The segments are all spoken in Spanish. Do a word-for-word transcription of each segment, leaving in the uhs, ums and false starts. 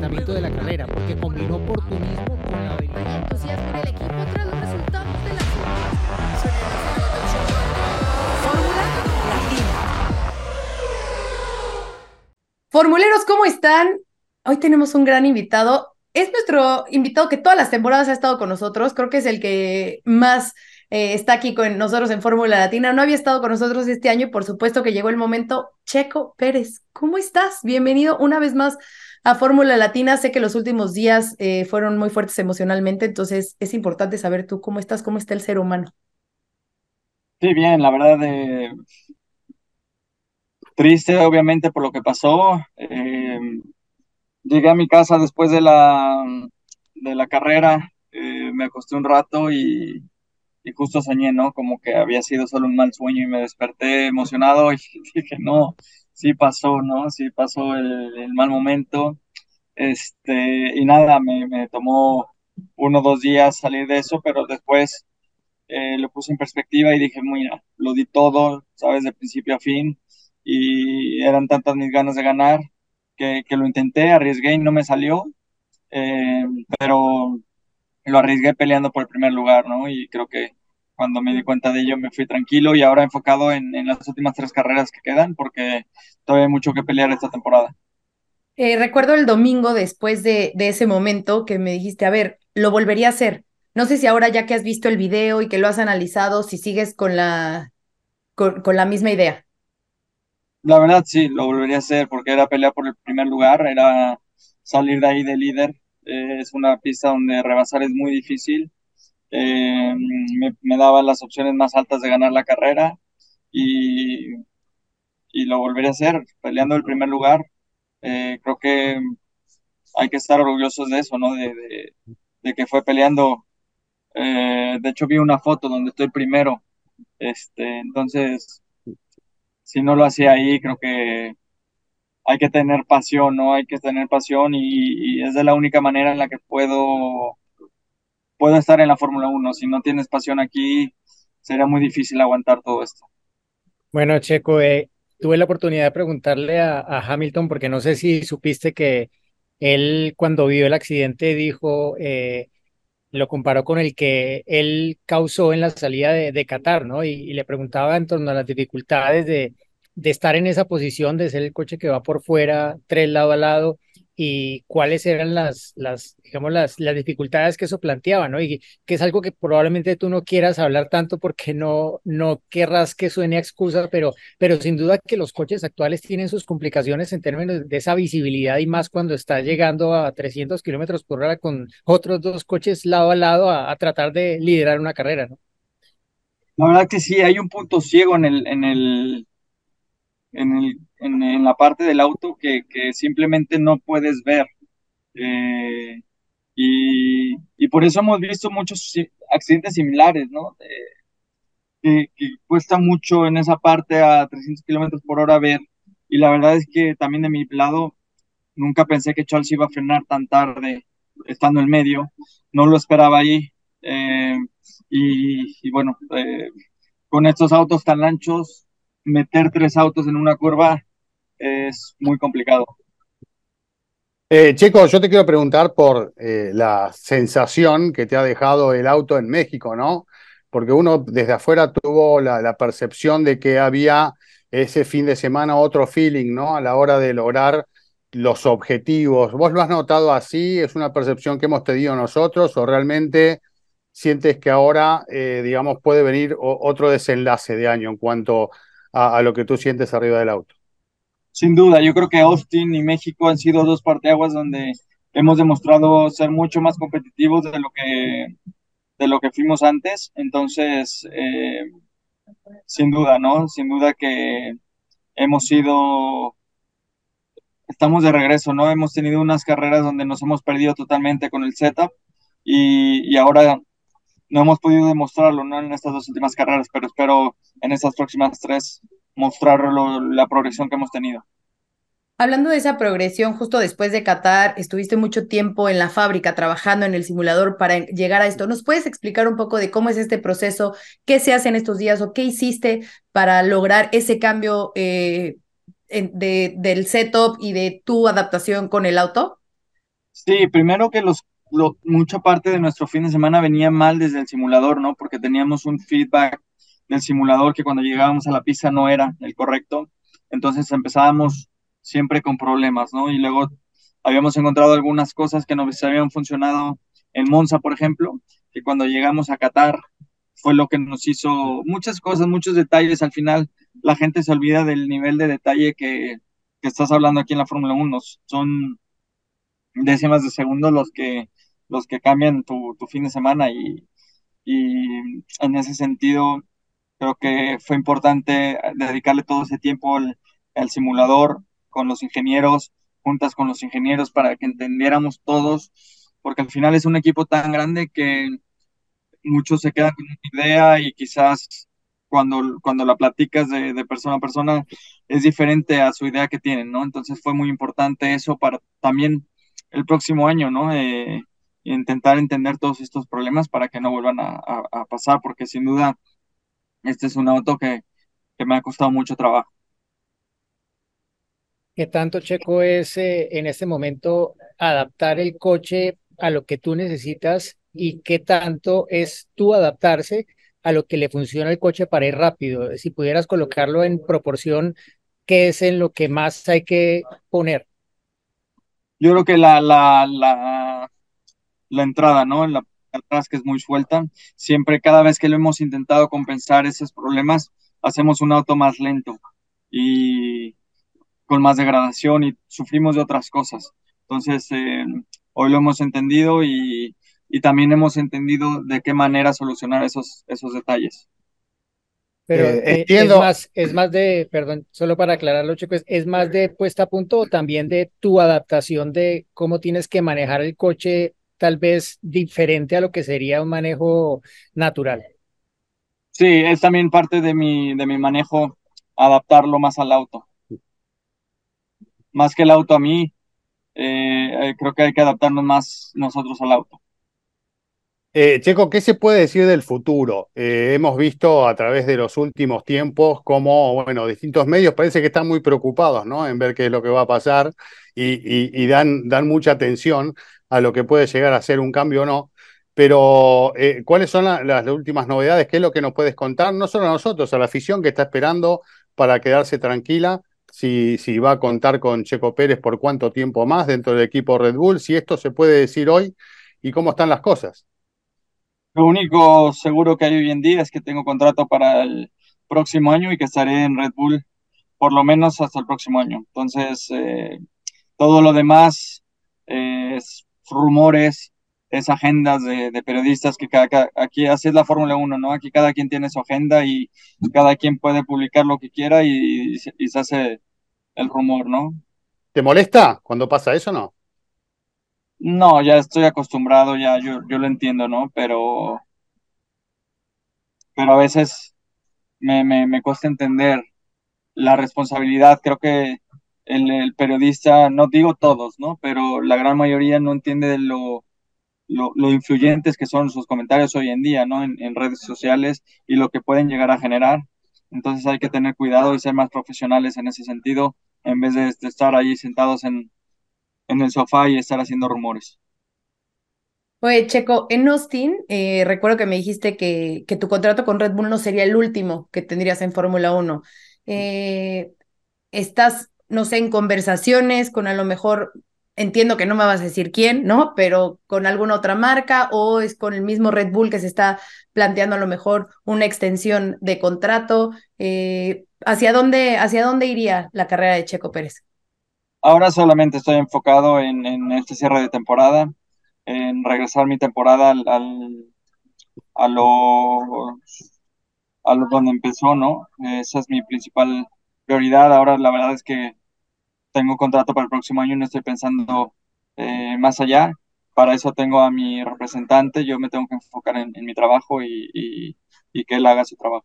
funcionamiento de la carrera, porque combinó oportunismo con la habilidad. Entusiasmo en el equipo tras los resultados de la Fórmula Latina. Formuleros, ¿cómo están? Hoy tenemos un gran invitado. Es nuestro invitado que todas las temporadas ha estado con nosotros. Creo que es el que más eh, está aquí con nosotros en Fórmula Latina. No había estado con nosotros este año y por supuesto que llegó el momento. Checo Pérez, ¿cómo estás? Bienvenido una vez más a Fórmula Latina. Sé que los últimos días eh, fueron muy fuertes emocionalmente, entonces es importante saber tú cómo estás, cómo está el ser humano. Sí, bien, la verdad, eh, triste obviamente por lo que pasó. Eh, llegué a mi casa después de la, de la carrera, eh, me acosté un rato y, y justo soñé, ¿no? Como que había sido solo un mal sueño y me desperté emocionado y dije, no, sí pasó, ¿no? Sí pasó el, el mal momento. Este, y nada, me, me tomó uno o dos días salir de eso, pero después eh, lo puse en perspectiva y dije, mira, lo di todo, ¿sabes? De principio a fin, y eran tantas mis ganas de ganar que, que lo intenté, arriesgué y no me salió, eh, pero lo arriesgué peleando por el primer lugar, ¿no? Y creo que cuando me di cuenta de ello me fui tranquilo y ahora enfocado en, en las últimas tres carreras que quedan, porque todavía hay mucho que pelear esta temporada. Eh, recuerdo el domingo después de, de ese momento que me dijiste, a ver, lo volvería a hacer. No sé si ahora ya que has visto el video y que lo has analizado, si sigues con la, con, con la misma idea. La verdad sí, lo volvería a hacer porque era pelear por el primer lugar, era salir de ahí de líder. Eh, es una pista donde rebasar es muy difícil. Eh, me, me daba las opciones más altas de ganar la carrera y, y lo volvería a hacer peleando el primer lugar. Eh, creo que hay que estar orgullosos de eso, ¿no? De, de, de que fue peleando. Eh, de hecho, vi una foto donde estoy primero. Este, entonces, si no lo hacía ahí, creo que hay que tener pasión, ¿no? Hay que tener pasión y, y es de la única manera en la que puedo, puedo estar en la Fórmula Uno. Si no tienes pasión aquí, sería muy difícil aguantar todo esto. Bueno, Checo, eh, tuve la oportunidad de preguntarle a, a Hamilton, porque no sé si supiste que él cuando vio el accidente dijo, eh, lo comparó con el que él causó en la salida de, de Qatar, ¿no? Y, y le preguntaba en torno a las dificultades de, de estar en esa posición, de ser el coche que va por fuera, tres lado a lado, y cuáles eran las, las digamos, las, las dificultades que eso planteaba, ¿no? Y que es algo que probablemente tú no quieras hablar tanto porque no, no querrás que suene a excusa, pero, pero sin duda que los coches actuales tienen sus complicaciones en términos de esa visibilidad y más cuando está llegando a trescientos kilómetros por hora con otros dos coches lado a lado a, a tratar de liderar una carrera, ¿no? La verdad que sí, hay un punto ciego en el, en el, en el, en, en la parte del auto que, que simplemente no puedes ver. Eh, y, y por eso hemos visto muchos si- accidentes similares, ¿no? Eh, que, que cuesta mucho en esa parte a trescientos kilómetros por hora ver. Y la verdad es que también de mi lado, nunca pensé que Charles iba a frenar tan tarde, estando en medio. No lo esperaba ahí. Eh, y, y bueno, eh, con estos autos tan anchos, meter tres autos en una curva es muy complicado. Eh, Checo, yo te quiero preguntar por eh, la sensación que te ha dejado el auto en México, ¿no? Porque uno desde afuera tuvo la, la percepción de que había ese fin de semana otro feeling, ¿no? A la hora de lograr los objetivos. ¿Vos lo has notado así? ¿Es una percepción que hemos tenido nosotros o realmente sientes que ahora, eh, digamos, puede venir o- otro desenlace de año en cuanto a, a lo que tú sientes arriba del auto? Sin duda, yo creo que Austin y México han sido dos parteaguas donde hemos demostrado ser mucho más competitivos de lo que, de lo que fuimos antes. Entonces, eh, sin duda, ¿no? Sin duda que hemos sido, estamos de regreso, ¿no? Hemos tenido unas carreras donde nos hemos perdido totalmente con el setup y, y ahora no hemos podido demostrarlo, ¿no? En estas dos últimas carreras, pero espero en estas próximas tres mostrar lo- la progresión que hemos tenido. Hablando de esa progresión, justo después de Qatar, estuviste mucho tiempo en la fábrica trabajando en el simulador para llegar a esto. ¿Nos puedes explicar un poco de cómo es este proceso, qué se hace en estos días o qué hiciste para lograr ese cambio eh, en- de, del setup y de tu adaptación con el auto? Sí, primero que los, lo- mucha parte de nuestro fin de semana venía mal desde el simulador, ¿no? Porque teníamos un feedback del simulador que cuando llegábamos a la pista no era el correcto. Entonces empezábamos siempre con problemas, ¿no? Y luego habíamos encontrado algunas cosas que nos habían funcionado en Monza, por ejemplo, que cuando llegamos a Qatar fue lo que nos hizo muchas cosas, muchos detalles. Al final la gente se olvida del nivel de detalle que, que estás hablando aquí en la Fórmula Uno. Son décimas de segundo los que, los que cambian tu, tu fin de semana y, y en ese sentido creo que fue importante dedicarle todo ese tiempo al, al simulador con los ingenieros, juntas con los ingenieros para que entendiéramos todos, porque al final es un equipo tan grande que muchos se quedan con una idea y quizás cuando, cuando la platicas de, de persona a persona es diferente a su idea que tienen, ¿no? Entonces fue muy importante eso para también el próximo año, ¿no? Eh, intentar entender todos estos problemas para que no vuelvan a, a- a pasar, porque sin duda este es un auto que, que me ha costado mucho trabajo. ¿Qué tanto, Checo, es eh, en este momento adaptar el coche a lo que tú necesitas y qué tanto es tú adaptarse a lo que le funciona el coche para ir rápido? Si pudieras colocarlo en proporción, ¿qué es en lo que más hay que poner? Yo creo que la, la, la, la entrada, ¿no? La atrás que es muy suelta. Siempre, cada vez que lo hemos intentado compensar esos problemas, hacemos un auto más lento y con más degradación y sufrimos de otras cosas. Entonces, eh, hoy lo hemos entendido y, y también hemos entendido de qué manera solucionar esos, esos detalles. Pero Eh, eh, es entiendo, más, es más de, perdón, solo para aclararlo, Checo, es, es más de puesta a punto o también de tu adaptación de cómo tienes que manejar el coche, tal vez diferente a lo que sería un manejo natural. Sí, es también parte de mi, de mi manejo adaptarlo más al auto. Más que el auto a mí, eh, eh, creo que hay que adaptarnos más nosotros al auto. Eh, Checo, ¿qué se puede decir del futuro? Eh, hemos visto a través de los últimos tiempos cómo, bueno, distintos medios parece que están muy preocupados, ¿no? En ver qué es lo que va a pasar y, y- y dan, dan mucha atención a lo que puede llegar a ser un cambio o no. Pero, eh, ¿cuáles son la- las últimas novedades? ¿Qué es lo que nos puedes contar? No solo a nosotros, a la afición que está esperando para quedarse tranquila. Si, si va a contar con Checo Pérez por cuánto tiempo más dentro del equipo Red Bull, si esto se puede decir hoy y cómo están las cosas. Lo único seguro que hay hoy en día es que tengo contrato para el próximo año y que estaré en Red Bull por lo menos hasta el próximo año. Entonces, eh, todo lo demás eh, es rumores, es agendas de, de periodistas que cada, cada- aquí así es la Fórmula Uno, ¿no? Aquí cada quien tiene su agenda y cada quien puede publicar lo que quiera y, y se y se hace el rumor, ¿no? ¿Te molesta cuando pasa eso, no? No, ya estoy acostumbrado, ya yo, yo lo entiendo, ¿no? Pero, pero a veces me, me, me cuesta entender la responsabilidad. Creo que el, el periodista, no digo todos, ¿no? Pero la gran mayoría no entiende de lo, lo, lo influyentes que son sus comentarios hoy en día, ¿no? En, en redes sociales y lo que pueden llegar a generar. Entonces hay que tener cuidado y ser más profesionales en ese sentido, en vez de, de estar ahí sentados en, en el sofá y estar haciendo rumores. Oye, Checo, en Austin, eh, recuerdo que me dijiste que, que tu contrato con Red Bull no sería el último que tendrías en Fórmula Uno. Eh, ¿Estás, no sé, en conversaciones con a lo mejor, entiendo que no me vas a decir quién, ¿no? Pero con alguna otra marca o es con el mismo Red Bull que se está planteando a lo mejor una extensión de contrato? Eh, ¿hacia dónde, hacia dónde iría la carrera de Checo Pérez? Ahora solamente estoy enfocado en, en este cierre de temporada, en regresar mi temporada al, al- a lo, a lo donde empezó, ¿no? Esa es mi principal prioridad. Ahora la verdad es que tengo contrato para el próximo año y no estoy pensando eh, más allá. Para eso tengo a mi representante, yo me tengo que enfocar en, en mi trabajo y, y, y que él haga su trabajo.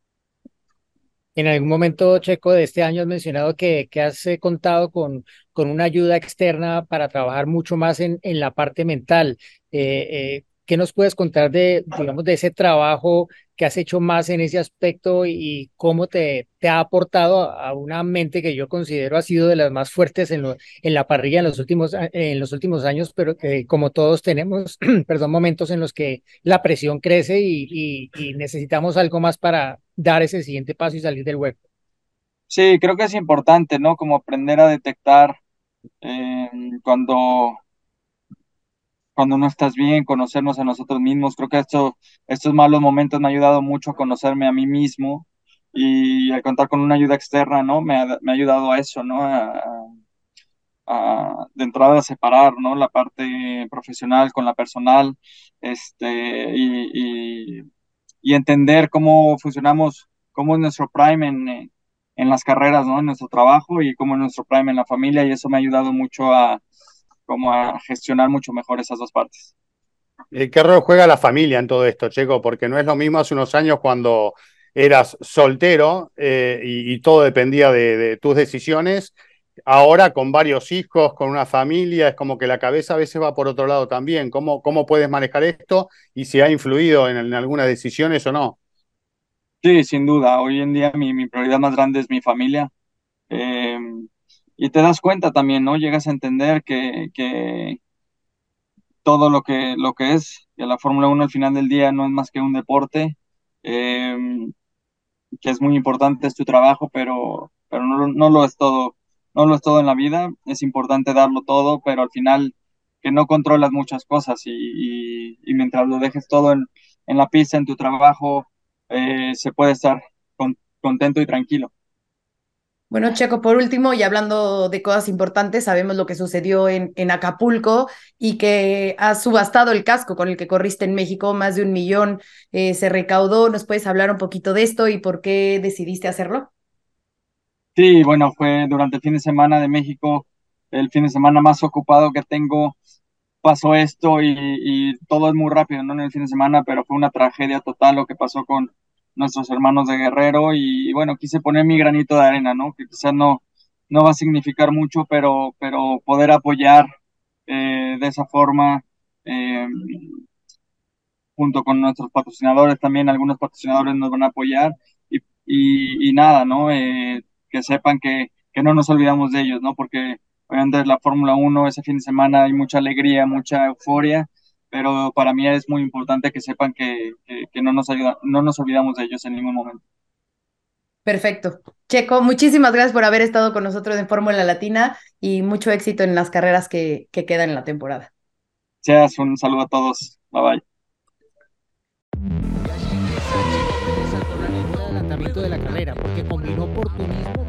En algún momento, Checo, de este año has mencionado que, que has eh, contado con, con una ayuda externa para trabajar mucho más en, en la parte mental. Eh, eh, ¿qué nos puedes contar de, digamos, de ese trabajo que has hecho más en ese aspecto y cómo te, te ha aportado a, a una mente que yo considero ha sido de las más fuertes en, lo- en la parrilla en los últimos, a- en los últimos años, pero que como todos tenemos, perdón, momentos en los que la presión crece y, y, y necesitamos algo más para dar ese siguiente paso y salir del hueco? Sí, creo que es importante, ¿no? Como aprender a detectar eh, cuando, cuando no estás bien, conocernos a nosotros mismos. Creo que esto, estos malos momentos me han ayudado mucho a conocerme a mí mismo y al contar con una ayuda externa, ¿no? Me ha, me ha ayudado a eso, ¿no? A, a- de entrada a separar, ¿no? La parte profesional con la personal, este, y, y, y entender cómo funcionamos, cómo es nuestro prime en, eh, en las carreras, ¿no? En nuestro trabajo y cómo es nuestro prime en la familia y eso me ha ayudado mucho a, como a gestionar mucho mejor esas dos partes. Eh, ¿Qué rol juega la familia en todo esto, Checo? Porque no es lo mismo hace unos años cuando eras soltero eh, y, y todo dependía de, de tus decisiones. Ahora con varios hijos, con una familia, es como que la cabeza a veces va por otro lado también. ¿Cómo, cómo puedes manejar esto y si ha influido en, en algunas decisiones o no? Sí, sin duda. Hoy en día mi, mi prioridad más grande es mi familia. Eh, y te das cuenta también, ¿no? Llegas a entender que, que todo lo que, lo que es, que la Fórmula Uno al final del día no es más que un deporte, eh, que es muy importante, es tu trabajo, pero, pero no, no lo es todo, no lo es todo en la vida, es importante darlo todo, pero al final que no controlas muchas cosas y, y, y mientras lo dejes todo en, en la pista, en tu trabajo, eh, se puede estar con, contento y tranquilo. Bueno, Checo, por último, y hablando de cosas importantes, sabemos lo que sucedió en, en Acapulco y que has subastado el casco con el que corriste en México, más de un millón eh, se recaudó. ¿Nos puedes hablar un poquito de esto y por qué decidiste hacerlo? Sí, bueno, fue durante el fin de semana de México, el fin de semana más ocupado que tengo. Pasó esto y, y todo es muy rápido, ¿no? En el fin de semana, pero fue una tragedia total lo que pasó con nuestros hermanos de Guerrero y, bueno, quise poner mi granito de arena, ¿no? Que quizás no, no va a significar mucho, pero, pero poder apoyar eh, de esa forma, eh, junto con nuestros patrocinadores también, algunos patrocinadores nos van a apoyar y, y, y nada, ¿no? Eh, que sepan que, que no nos olvidamos de ellos, ¿no? Porque obviamente la Fórmula Uno ese fin de semana hay mucha alegría, mucha euforia, pero para mí es muy importante que sepan que, que, que no nos ayuda, no nos olvidamos de ellos en ningún momento. Perfecto. Checo, muchísimas gracias por haber estado con nosotros en Fórmula Latina y mucho éxito en las carreras que, que quedan en la temporada. Seas un saludo a todos. Bye bye. Ya se empieza Checo Pérez a cobrar el adelantamiento de la carrera porque combinó oportunismo